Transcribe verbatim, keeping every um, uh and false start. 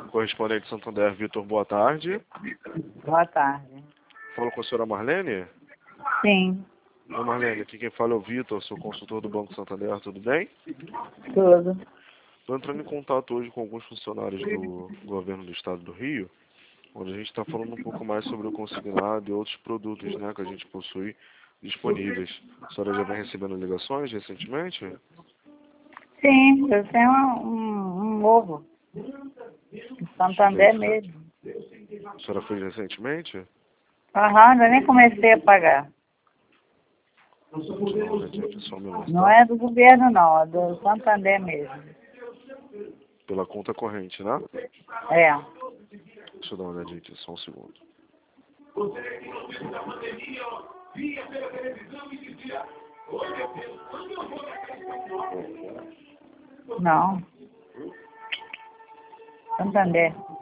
Correspondente Santander, Vitor, boa tarde. Boa tarde. Falo com a senhora Marlene? Sim, Oi, Marlene, aqui quem fala é o Vitor, sou consultor do Banco Santander, tudo bem? tudo. Estou entrando em contato hoje com alguns funcionários do governo do estado do Rio, onde a gente está falando um pouco mais sobre o consignado e outros produtos, né, que a gente possui disponíveis. A senhora já vem recebendo ligações recentemente? Sim, eu tenho um, um, um ovo. Em Santander mesmo. A senhora fez recentemente? Aham, ainda nem comecei a pagar. Não, né, gente? Só um minuto, Não tá? é do governo não, é do Santander mesmo. Pela conta corrente, né? É. Deixa eu dar uma olhadinha aqui, só um segundo. Não. Santander.